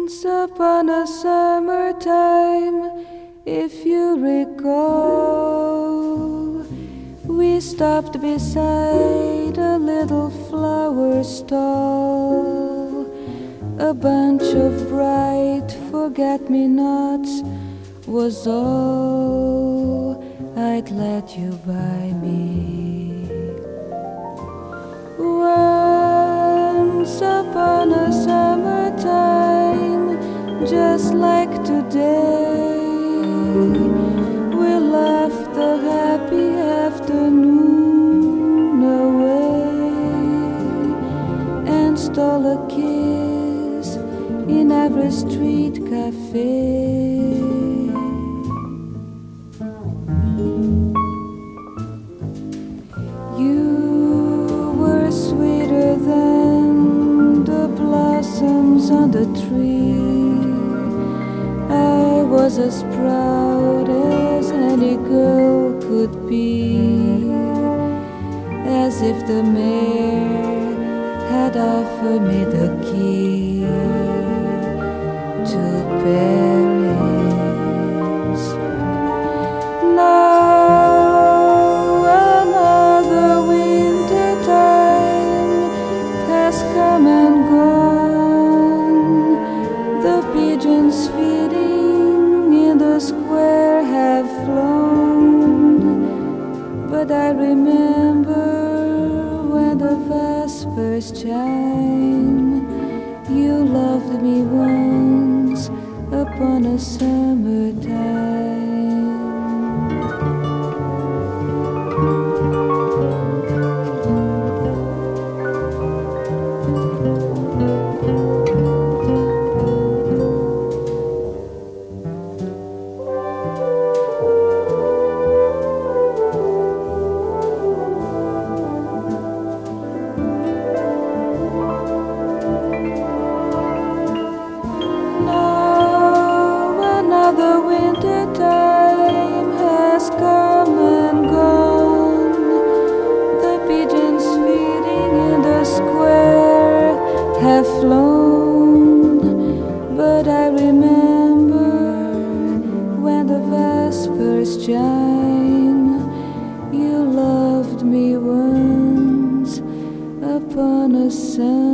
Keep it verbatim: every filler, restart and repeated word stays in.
Once upon a summertime, if you recall, we stopped beside a little flower stall. A bunch of bright forget-me-nots was all I'd let you buy me. Once upon a summertime, just like today, we left the happy afternoon away and stole a kiss in every street cafe. You were sweeter than the blossoms on the tree. I was as proud as any girl could be, as if the mayor had offered me the key to Paris. Now another winter time has come and gone. The pigeons feeding in the square have flown, but I remember when the vespers chime, you loved me once upon a summertime. The winter time has come and gone. The pigeons feeding in the square have flown, but I remember when the vespers chime, you loved me once upon a sun.